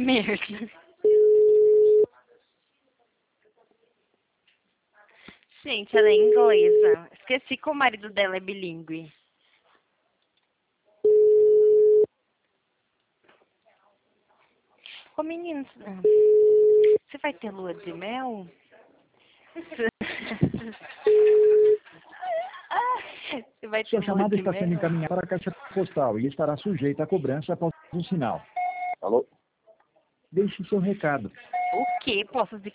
merda. Gente, ela é inglesa. Esqueci que o marido dela é bilíngue. Ô, meninos, você vai ter lua de mel? Você vai ter Sua lua chamada de está sendo mel? encaminhada para a caixa postal e estará sujeita à cobrança após um sinal. Alô? Deixe seu recado. O quê? Posso